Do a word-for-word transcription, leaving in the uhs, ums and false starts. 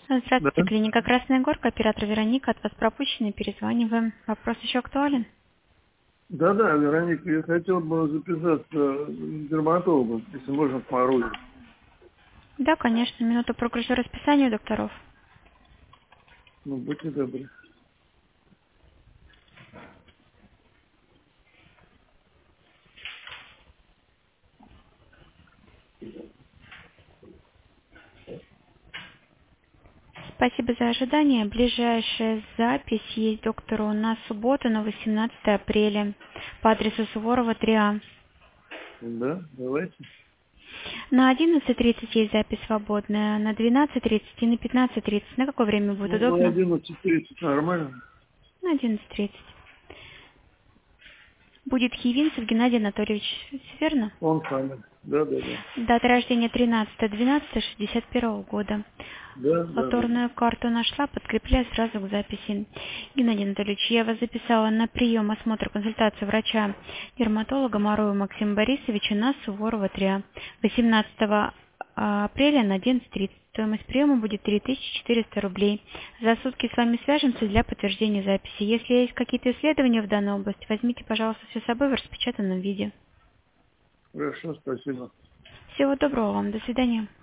Да? Здравствуйте, клиника Красная Горка, оператор Вероника, от вас пропущенный, перезваниваем. Вопрос еще актуален? Да, да, Вероника, я хотел бы записаться к дерматологу, если можно, к Маруе. Да, конечно, минуту прогружу расписание докторов. Ну, будьте добры. Спасибо за ожидание. Ближайшая запись есть доктору на субботу, на восемнадцатое апреля, по адресу Суворова, три А. Да, давайте. На одиннадцать тридцать есть запись свободная, на двенадцать тридцать и на пятнадцать тридцать. На какое время будет Ну, на удобно? одиннадцать тридцать нормально. На одиннадцать тридцать. Будет Хивинцев Геннадий Анатольевич, верно? Он самый. Да, да, да. Дата рождения тринадцатое двенадцатое шестьдесят первого года. Да, да, да. Латорную карту нашла, подкрепляю сразу к записи. Геннадий Анатольевич, я вас записала на прием, осмотр, консультацию врача-дерматолога Маруева Максима Борисовича на Суворова, три А. восемнадцатого апреля на одиннадцать тридцать. Стоимость приема будет три тысячи четыреста рублей. За сутки с вами свяжемся для подтверждения записи. Если есть какие-то исследования в данной области, возьмите, пожалуйста, все с собой в распечатанном виде. Хорошо, спасибо. Всего доброго вам. До свидания.